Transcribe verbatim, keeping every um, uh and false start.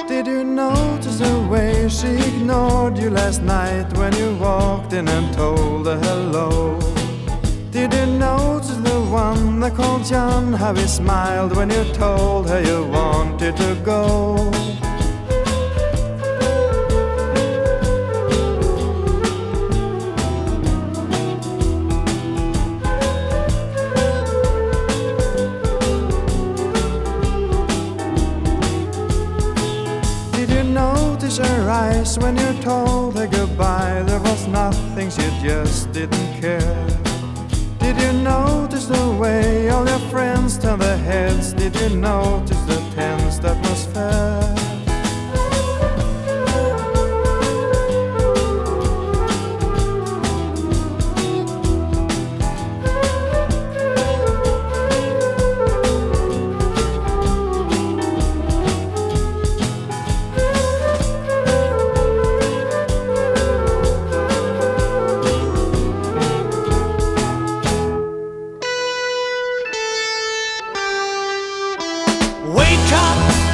Did you notice the way she ignored you last night when you walked in and told her hello? Did you notice the one that called John, how he smiled when you told her you wanted to go? Did you notice her eyes when you told her goodbye? There was nothing, she just didn't care. Did you notice the way all your friends turned their heads? Did you notice the tense atmosphere? Wake up!